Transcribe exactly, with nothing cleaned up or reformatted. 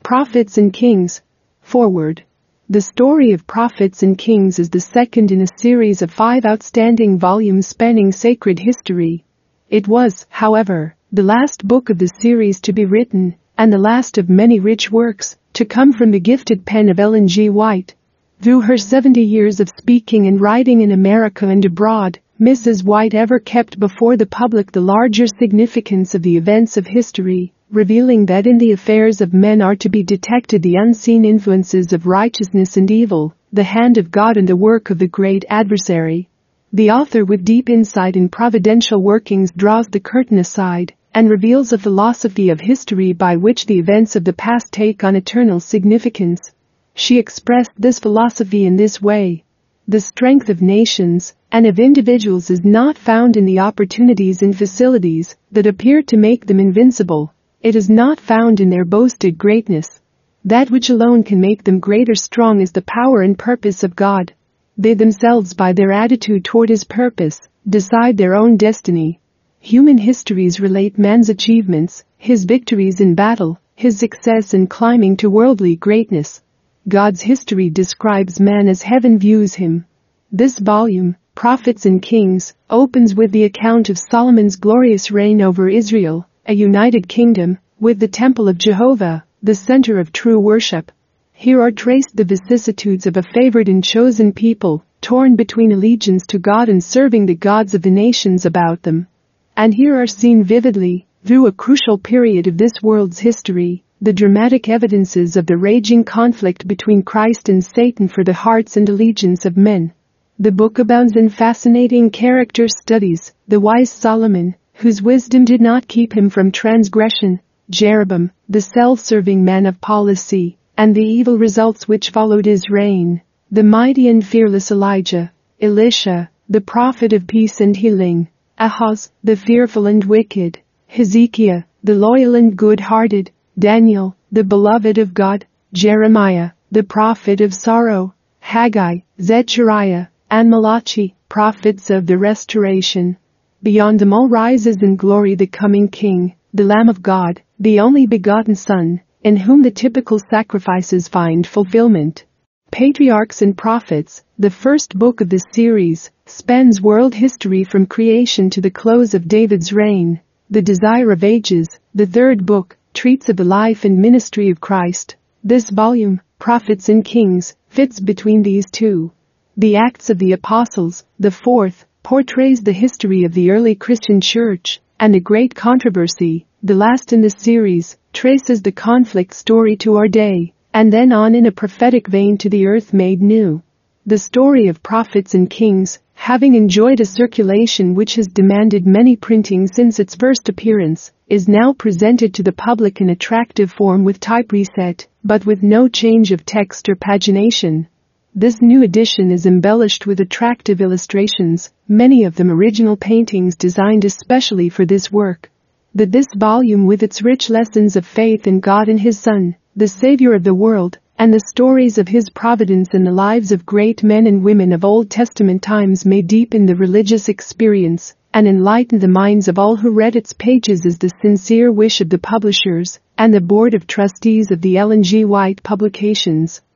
Prophets and Kings. Forward. The story of Prophets and Kings is the second in a series of five outstanding volumes spanning sacred history. It was, however, the last book of the series to be written, and the last of many rich works to come from the gifted pen of Ellen G. White. Through her seventy years of speaking and writing in America and abroad, Missus White ever kept before the public the larger significance of the events of history, revealing that in the affairs of men are to be detected the unseen influences of righteousness and evil, the hand of God and the work of the great adversary. The author, with deep insight in providential workings, draws the curtain aside and reveals a philosophy of history by which the events of the past take on eternal significance. She expressed this philosophy in this way: the strength of nations and of individuals is not found in the opportunities and facilities that appear to make them invincible. It is not found in their boasted greatness. That which alone can make them great or strong is the power and purpose of God. They themselves, by their attitude toward His purpose, decide their own destiny. Human histories relate man's achievements, his victories in battle, his success in climbing to worldly greatness. God's history describes man as heaven views him. This volume, Prophets and Kings, opens with the account of Solomon's glorious reign over Israel, a united kingdom, with the temple of Jehovah, the center of true worship. Here are traced the vicissitudes of a favored and chosen people, torn between allegiance to God and serving the gods of the nations about them. And here are seen vividly, through a crucial period of this world's history, the dramatic evidences of the raging conflict between Christ and Satan for the hearts and allegiance of men. The book abounds in fascinating character studies: the wise Solomon, whose wisdom did not keep him from transgression; Jeroboam, the self-serving man of policy, and the evil results which followed his reign; the mighty and fearless Elijah; Elisha, the prophet of peace and healing; Ahaz, the fearful and wicked; Hezekiah, the loyal and good-hearted; Daniel, the beloved of God; Jeremiah, the prophet of sorrow; Haggai, Zechariah, and Malachi, prophets of the restoration. Beyond them all rises in glory the coming King, the Lamb of God, the only begotten Son, in whom the typical sacrifices find fulfillment. Patriarchs and Prophets, the first book of this series, spans world history from creation to the close of David's reign. The Desire of Ages, the third book, treats of the life and ministry of Christ. This volume, Prophets and Kings, fits between these two. The Acts of the Apostles, the fourth, portrays the history of the early Christian church, and the Great Controversy, the last in the series, traces the conflict story to our day, and then on in a prophetic vein to the earth made new. The story of Prophets and Kings, having enjoyed a circulation which has demanded many printings since its first appearance, is now presented to the public in attractive form with type reset, but with no change of text or pagination. This new edition is embellished with attractive illustrations, many of them original paintings designed especially for this work. That this volume, with its rich lessons of faith in God and His Son, the Savior of the world, and the stories of His providence in the lives of great men and women of Old Testament times, may deepen the religious experience and enlighten the minds of all who read its pages, is the sincere wish of the publishers and the Board of Trustees of the Ellen G. White Publications.